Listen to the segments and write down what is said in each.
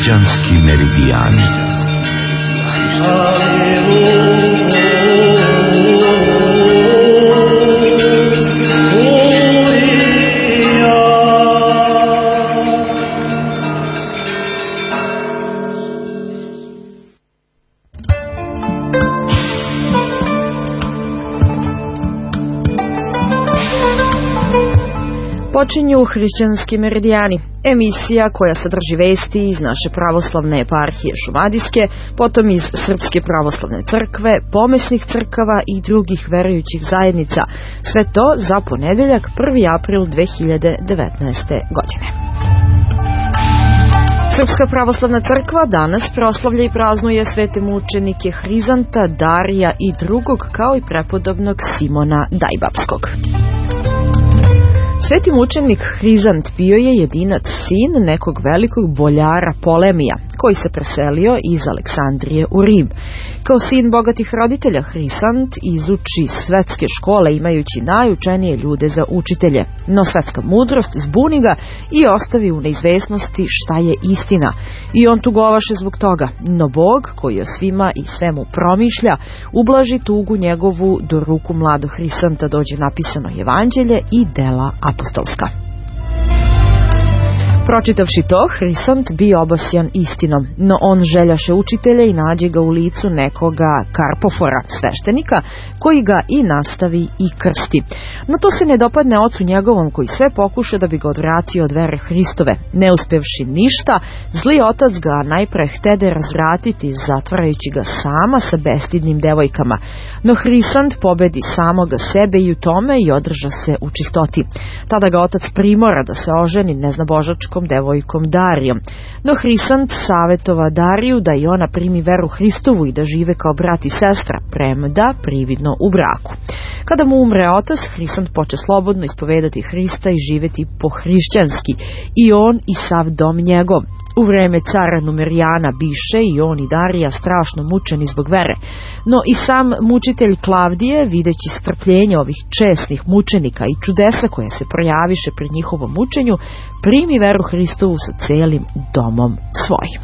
Hrišćanski meridijani. Počinju Hrišćanski meridijani, emisija koja sadrži vesti iz naše pravoslavne eparhije Šumadijske, potom iz Srpske pravoslavne crkve, pomesnih crkava i drugih verujućih zajednica. Sve to za ponedeljak 1. april 2019. godine. Srpska pravoslavna crkva danas proslavlja i praznuje svete mučenike Hrizanta, Darija i drugog, kao i prepodobnog Simona Dajbapskog. Sveti mučenik Hrizant bio je jedinac sin nekog velikog boljara Polemija, koji se preselio iz Aleksandrije u Rim. Kao sin bogatih roditelja, Hrizant izuči svetske škole imajući najučenije ljude za učitelje. No svetska mudrost zbuni ga i ostavi u neizvesnosti šta je istina. I on tugovaše zbog toga. No Bog, koji o svima i svemu promišlja, ublaži tugu njegovu, do ruku mladog Hrizanta dođe napisano evanđelje i dela apostolska. Pročitavši to, Hrizant bio obasjan istinom, no on željaše učitelja i nađe ga u licu nekoga Karpofora, sveštenika, koji ga i nastavi i krsti. No to se ne dopadne ocu njegovom, koji sve pokuša da bi ga odvratio od vere Hristove. Ne uspevši ništa, zli otac ga najpre htede razvratiti, zatvarajući ga sama sa bestidnim devojkama. No Hrizant pobedi samoga sebe i u tome i održa se u čistoti. Tada ga otac primora da se oženi neznabožačkom devojkom Darijom. No Hrizant savetova Dariju da i ona primi veru Hristovu i da žive kao brat i sestra, premda prividno u braku. Kada mu umre otac, Hrizant poče slobodno ispovedati Hrista i živeti pohrišćanski, i on i sav dom njegov. U vreme cara Numerijana biše i on i Darija strašno mučeni zbog vere. No i sam mučitelj Klavdije, videći strpljenje ovih česnih mučenika i čudesa koje se projaviše pri njihovom mučenju, primi veru Hristovu sa celim domom svojim.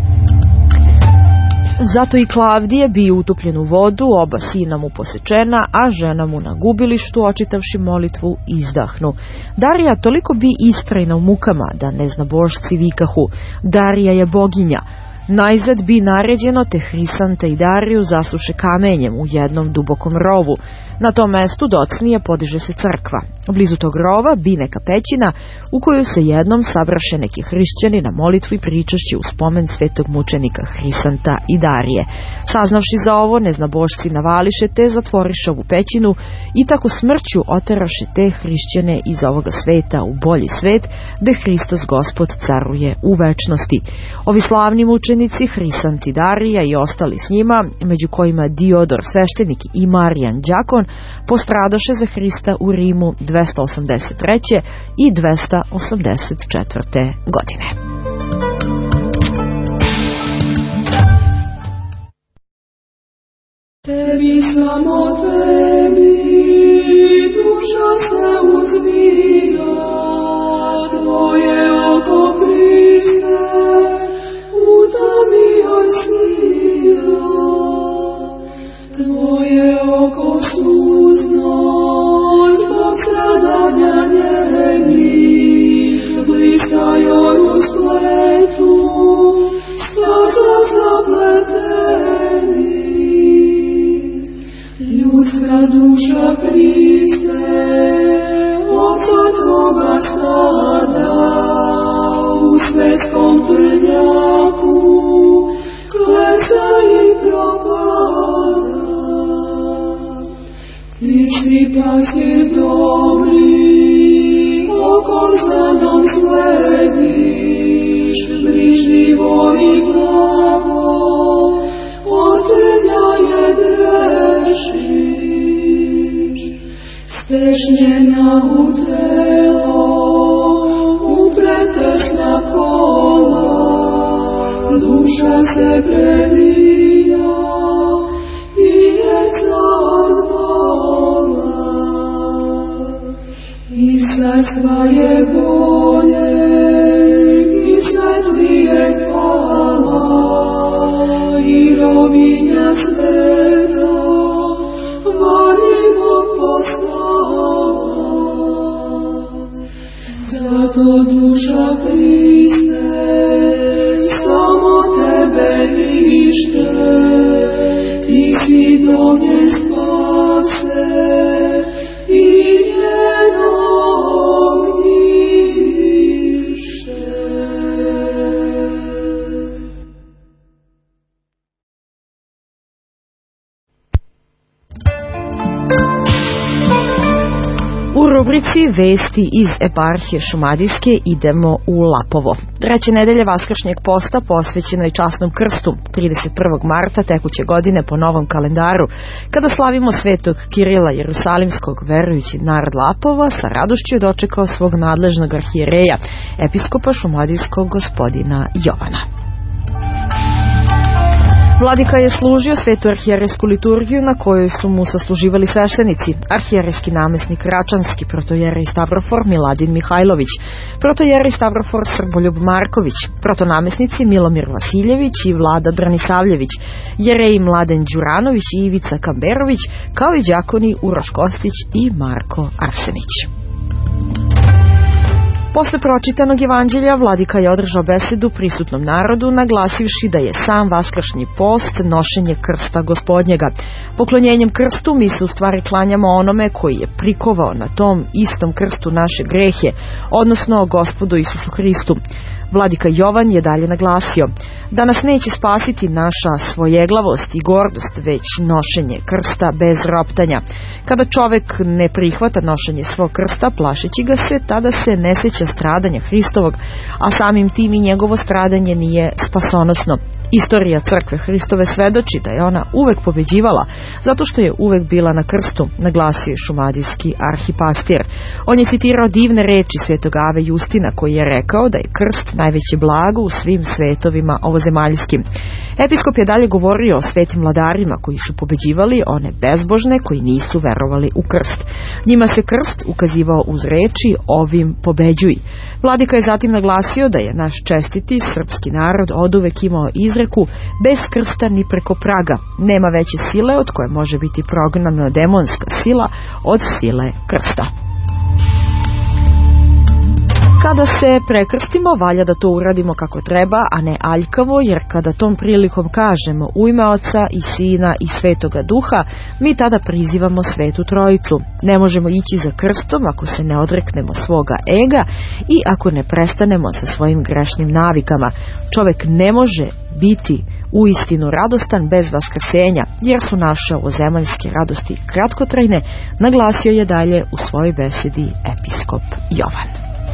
Zato i Klavdije bi utupljen u vodu, oba sina mu posečena, a žena mu na gubilištu, očitavši molitvu, izdahnu. Darija toliko bi istrajna u mukama, da neznabošci vikahu: Darija je boginja. Najzad bi naređeno te Hrizanta i Dariju zasuše kamenjem u jednom dubokom rovu. Na tom mestu docnije podiže se crkva. Blizu tog rova bi neka pećina u koju se jednom sabraše neki hrišćani na molitvu i pričašći u spomen svetog mučenika Hrizanta i Darije. Saznavši za ovo, neznabošci navališe te zatvoriše ovu pećinu i tako smrću oteraše te hrišćane iz ovoga sveta u bolji svet, gde Hristos Gospod caruje u večnosti. Ovi slavni mučenici Hrizant i Darija i ostali s njima, među kojima Diodor sveštenik i Marijan đakon, postradaše za Hrista u Rimu 283. i 284. godine. Tebi, samo tebi, duša se uzbija, tvoje oko Hriste, u tami joj snija, tvoje oko suzno, zbog stradanja njenih, bliska joj u spletu, staza zapleteni. Ljudska duša Hriste, ovca tvoga stada, u svetskom trnjaku, kleca i propada. Ti si pastir dobri, okol zelenom slediš, brižljivo i blago, od trnja je drešiš. Stešnjena u telo, upretesna kola, duša se previja i jeca od bola. I sredstva je bolje, i svetlije kvar, i robinja sveta, molimo poslala. Zato duša Hriste, samo tebe nište, ti si do nje spase i njeno ognjište. U rubrici Vesti iz eparhije Šumadijske idemo u Lapovo. Treće nedelje Vaskršnjeg posta posvećeno je časnom krstu 31. marta tekuće godine po novom kalendaru, kada slavimo svetog Kirila Jerusalimskog, verujući narod Lapova sa radošću je dočekao svog nadležnog arhijereja, episkopa Šumadijskog gospodina Jovana. Vladika je služio svetu arhijerejsku liturgiju na kojoj su mu sasluživali sveštenici, arhijerejski namesnik Račanski, protojerej Stavrofor Miladin Mihajlović, protojerej Stavrofor Srboljub Marković, protonamesnici Milomir Vasiljević i Vlada Branisavljević, jereji Mladen Đuranović i Ivica Kamberović, kao i đakoni Uroš Kostić i Marko Arsenić. Posle pročitanog evanđelja vladika je održao besedu prisutnom narodu, naglasivši da je sam vaskršnji post nošenje krsta Gospodnjega. Poklonjenjem krstu mi se u stvari klanjamo onome koji je prikovao na tom istom krstu naše grehe, odnosno Gospodu Isusu Hristu. Vladika Jovan je dalje naglasio da nas neće spasiti naša svojeglavost i gordost, već nošenje krsta bez roptanja. Kada čovek ne prihvata nošenje svog krsta, plašeći ga se, tada se ne seća stradanja Hristovog, a samim tim i njegovo stradanje nije spasonosno. Istorija crkve Hristove svedoči da je ona uvek pobeđivala, zato što je uvek bila na krstu, naglasio je šumadijski arhipastir. On je citirao divne reči svetog Ave Justina, koji je rekao da je krst najveće blago u svim svetovima ovozemaljskim. Episkop je dalje govorio o svetim vladarima koji su pobeđivali one bezbožne koji nisu verovali u krst. Njima se krst ukazivao uz reči ovim pobeđuj. Vladika je zatim naglasio da je naš čestiti srpski narod oduvek imao izreku bez krsta ni preko praga. Nema veće sile od koje može biti prognana demonska sila od sile krsta. Kada se prekrstimo, valja da to uradimo kako treba, a ne aljkavo, jer kada tom prilikom kažemo u ime Oca i Sina i Svetoga Duha, mi tada prizivamo Svetu Trojicu. Ne možemo ići za krstom ako se ne odreknemo svoga ega i ako ne prestanemo sa svojim grešnim navikama. Čovek ne može biti uistinu radostan bez vaskrsenja, jer su naše ovozemaljske radosti kratkotrajne, naglasio je dalje u svojoj besedi episkop Jovan.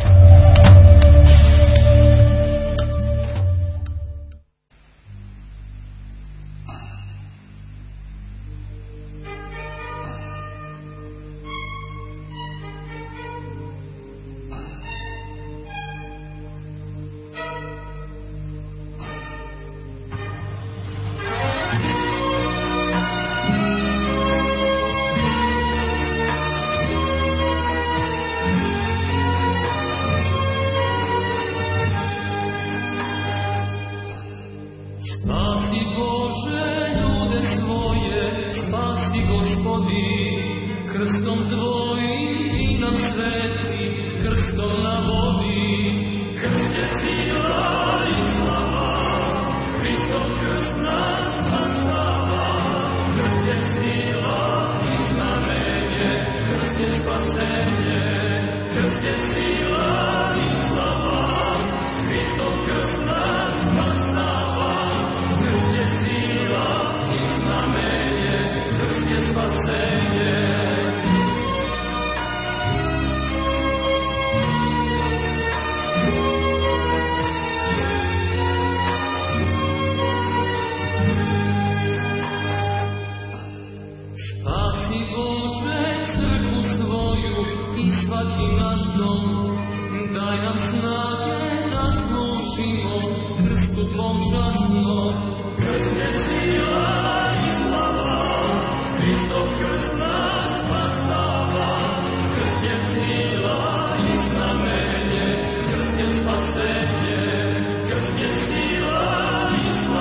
Spasi Bože ljude svoje, spasi Gospodi, krstom Tvojim i nam sveti, krstom na vodi. Krst je sila i slava, Hristov krst nas spasava. Krst je sila i znamenje, krst je spasenje. Krst je sila i slava, Hristov krst nas spasava. Krst je sila i znamenje, krst je spasenje. Spasi Bože crkvu svoju i svaki naš dom, daj nam snage da služimo krstu Tvom časnom. Krst je sila i slava, Hristov krst nas spasava. Krst je sila i znamenje, krst je spasenje. Krst je sila i slava.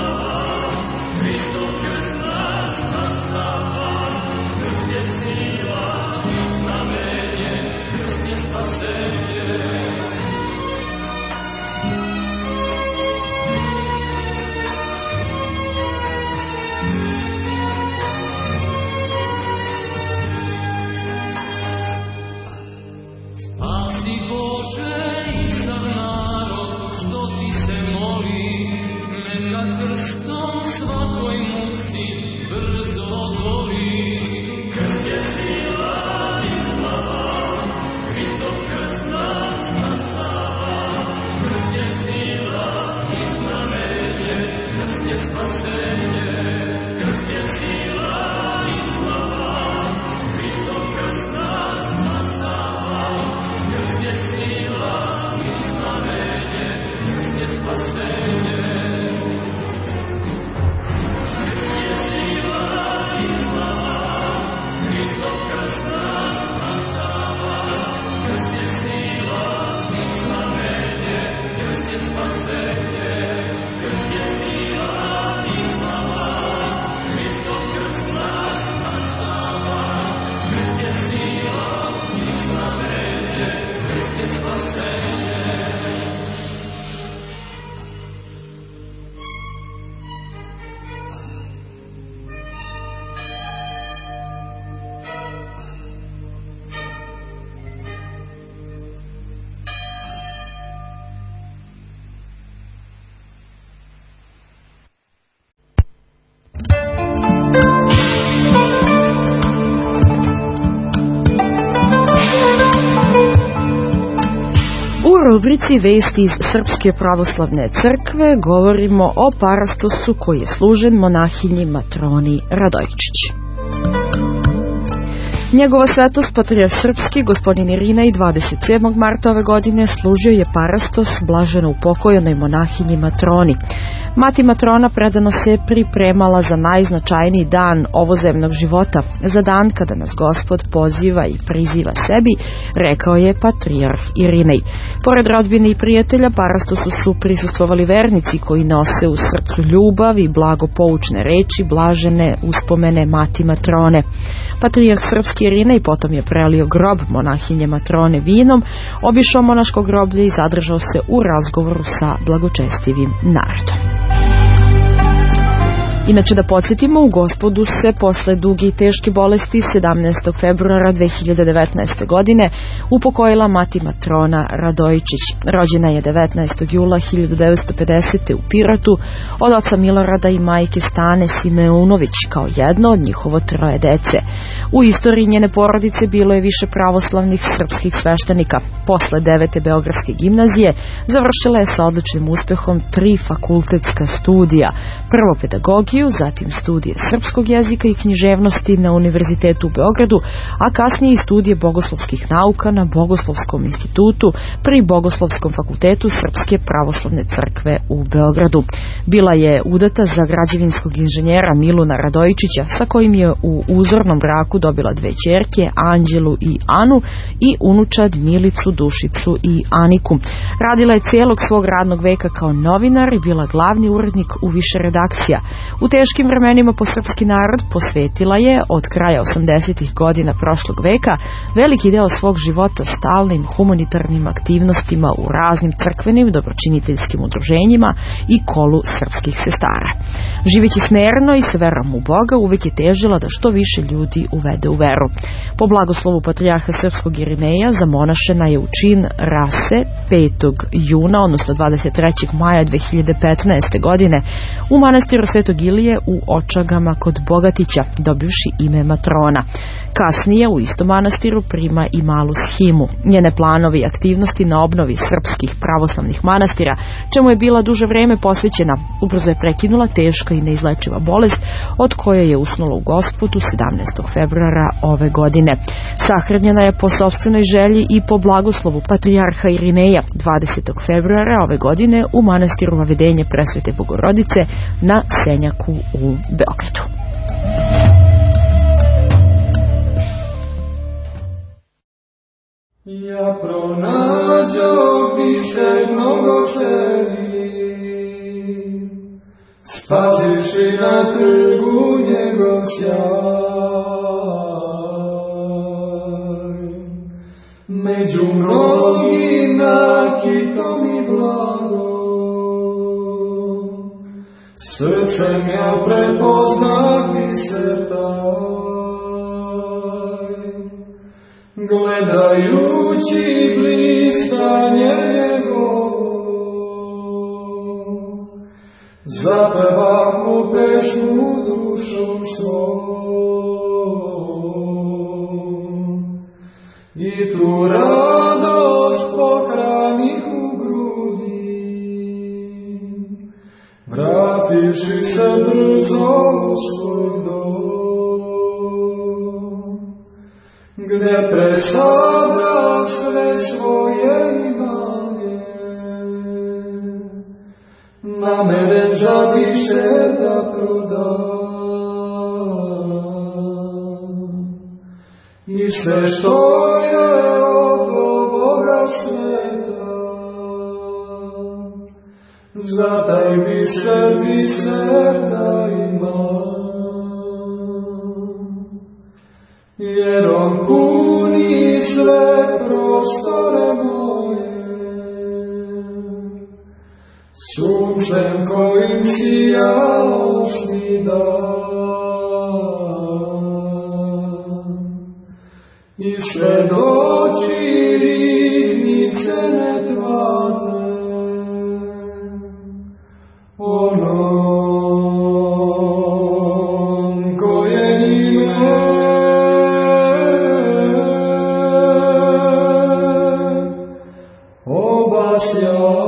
Spazi Bože i sav narod što ti se moli, neka krstom svakoj muci brzo odoli. Krst je sila i slava, Hristov krst nas spasava. Krst je sila i znamenje, krst je spasenje. Krst je sila i slava, Hristov krst nas spasava. Krst je sila i znamenje, krst je spasenje. Krst je sila i slava, Hristov krst nas spasava. Krst je sila i znamenje, krst je spasenje. Krst je sila i slava, Hristov krst nas spasava. Krst je sila i znamenje, krst je spasenje. U rubrici Vesti iz Srpske pravoslavne crkve govorimo o parastosu koji je služen monahinji Matroni Radojičić. Njegova svetost patrijarh srpski gospodin Irinej 27. marta ove godine služio je parastos blaženo upokojenoj monahinji Matroni. Mati Matrona predano se pripremala za najznačajniji dan ovozemnog života, za dan kada nas Gospod poziva i priziva sebi, rekao je patrijarh Irinej. Pored rodbine i prijatelja, parastosu su prisustvovali vernici koji nose u srcu ljubav i blagopoučne reči blažene uspomene mati Matrone. Patrijarh srpski Irinej potom je prelio grob monahinje Matrone vinom, obišao monaško groblje i zadržao se u razgovoru sa blagočestivim narodom. Inače da podsjetimo, u Gospodu se posle duge i teške bolesti 17. februara 2019. godine upokojila mati Matrona Radojičić. Rođena je 19. jula 1950. u Pirotu od oca Milorada i majke Stane Simeunović kao jedno od njihovo 3 dece. U istoriji njene porodice bilo je više pravoslavnih srpskih sveštenika. Posle 9. Beogradske gimnazije završila je sa odličnim uspehom 3 fakultetska studija. Prvo pedagogiju, zatim studije srpskog jezika i književnosti na Univerzitetu u Beogradu, a kasnije i studije bogoslovskih nauka na Bogoslovskom institutu pri Bogoslovskom fakultetu Srpske pravoslavne crkve u Beogradu. Bila je udata za građevinskog inženjera Miluna Radojičića, sa kojim je u uzornom braku dobila 2 ćerke, Anđelu i Anu, i unučad Milicu, Dušicu i Aniku. Radila je celog svog radnog veka kao novinar i bila glavni urednik u više redakcija. U teškim vremenima po srpski narod posvetila je od kraja 80. godina prošlog veka veliki deo svog života stalnim humanitarnim aktivnostima u raznim crkvenim dobročiniteljskim udruženjima i kolu srpskih sestara. Živeći smerno i s verom u Boga, uvek je težila da što više ljudi uvede u veru. Po blagoslovu patrijarha srpskog Irineja zamonašena je u čin rase 5. juna, odnosno 23. maja 2015. godine u manastiru Svetog Ilije u Očagama kod Bogatića, dobivši ime Matrona. Kasnije u istom manastiru prima i malu shimu. Njene planovi i aktivnosti na obnovi srpskih pravoslavnih manastira, čemu je bila duže vreme posvećena, ubrzo je prekinula teška i neizlečiva bolest od koje je usnula u Gospodu 17. februara ove godine. Sahranjena je po sopstvenoj želji i po blagoslovu patrijarha Irineja 20. februara ove godine u manastiru Vavedenje Presvete Bogorodice na Senjaku u Beogradu. Ja pronađo biser mnogoceni, spaziši na trgu njegov sjaj. Među mnogim nakitom i blagom, srcem ja prepoznam biser taj. gledajući blistanje njegovo, zapevam mu pesmu dušom svojom i tu radost pohranih u grudi, vrativši se brzo u svoj dom, gde presadam sve svoje imanje, nameren žabiše da prodam, i sve što je od ovoga sveta, za taj biser da imam, jer on puni sve prostore moje, suncem kojim sijasni dan, i svedoči riznice netvarne, onom koje njime obasja.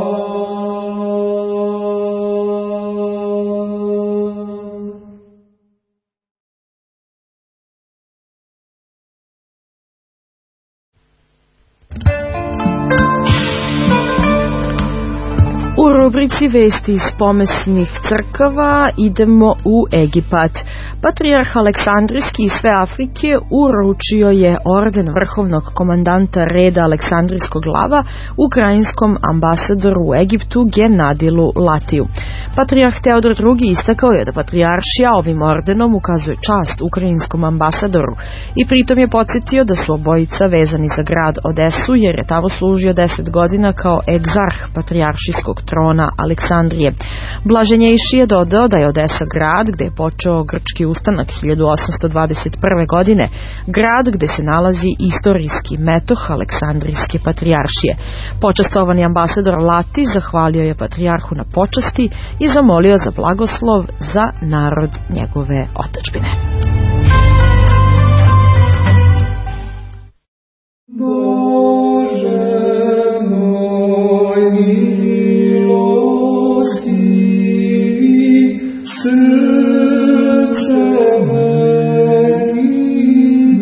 U rubrici Vesti iz pomesnih crkava idemo u Egipat. Patrijarh Aleksandrijski iz sve Afrike uručio je orden vrhovnog komandanta reda Aleksandrijskog glava ukrajinskom ambasadoru u Egiptu Genadilu Latiju. Patrijarh Teodor II istakao je da patrijaršija ovim ordenom ukazuje čast ukrajinskom ambasadoru i pritom je podsjetio da su obojica vezani za grad Odesu jer je tamo služio 10 godina kao egzarh patrijaršijskog trona Aleksandrije. Blaženjejši je dodao da je Odesa grad gde je počeo grčki ustanak 1821. godine, grad gde se nalazi istorijski metoh Aleksandrijske patrijaršije. Počastovani ambasador Lati zahvalio je patrijarhu na počasti i zamolio za blagoslov za narod njegove otadžbine. Bože moj milostivi, srce meni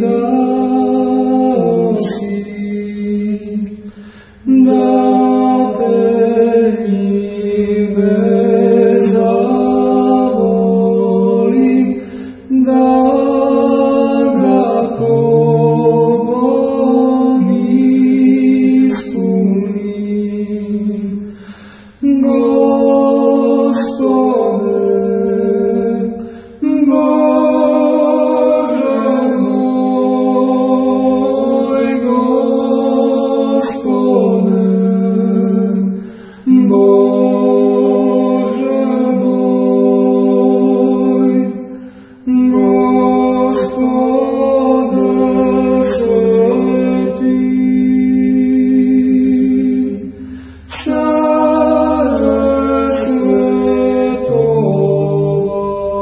dasi, da te ime zavolim, da ga tobom ispunim. Gospode, Bože moj, Gospode, Bože moj, Gospode sveti, Care svetova,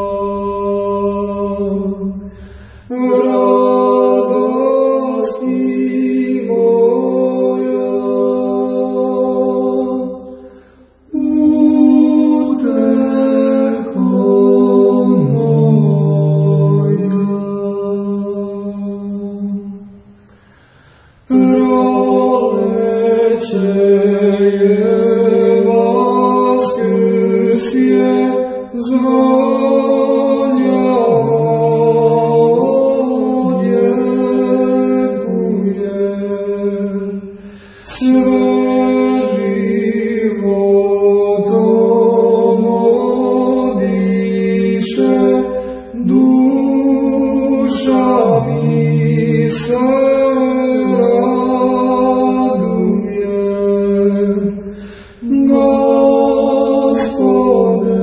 radosti moja, uteho moja. Proleće je vaskrsje, zvonjava odjekuje, sve životom odiše, duša mi se raduje. Gospode,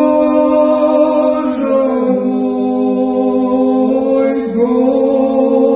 Bože moj, Gospode,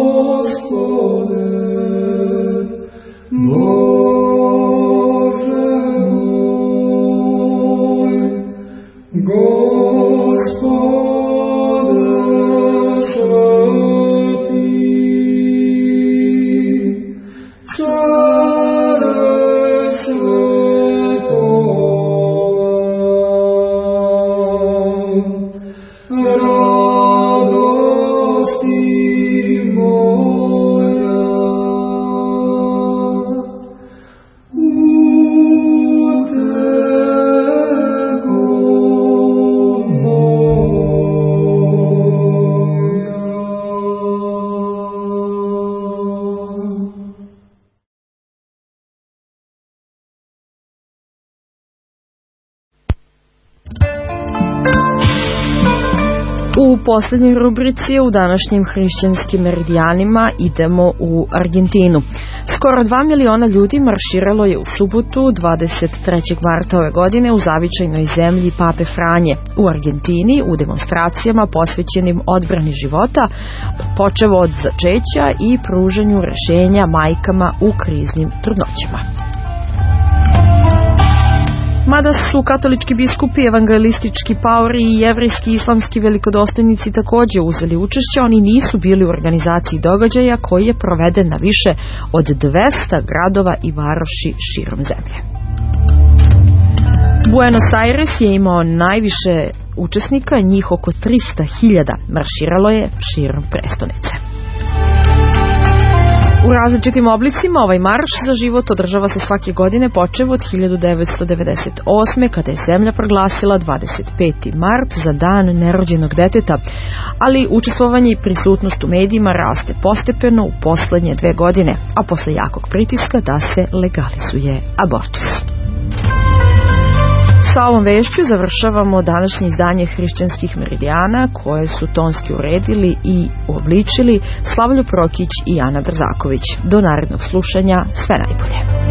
poslednjoj rubrici u današnjim hrišćanskim meridijanima idemo u Argentinu. Skoro 2 miliona ljudi marširalo je u subotu 23. marta ove godine u zavičajnoj zemlji Pape Franje u Argentini u demonstracijama posvećenim odbrani života, počevo od začeća i pružanju rešenja majkama u kriznim trudnoćama. Mada su katolički biskupi, evangelistički paori i jevrijski i islamski velikodostojnici takođe uzeli učešće, oni nisu bili u organizaciji događaja koji je proveden na više od 200 gradova i varoši širom zemlje. Buenos Aires je imao najviše učesnika, njih oko 300.000 marširalo je širom prestonice. U različitim oblicima ovaj marš za život održava se svake godine počev od 1998. kada je zemlja proglasila 25. mart za dan nerođenog deteta, ali učestvovanje i prisutnost u medijima raste postepeno u poslednje 2 godine, a posle jakog pritiska da se legalizuje abortus. Sa ovom vešću završavamo današnje izdanje hrišćanskih meridijana koje su tonski uredili i uobličili Slavljo Prokić i Ana Brzaković. Do narednog slušanja, sve najbolje.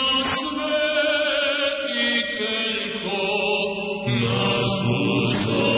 Našu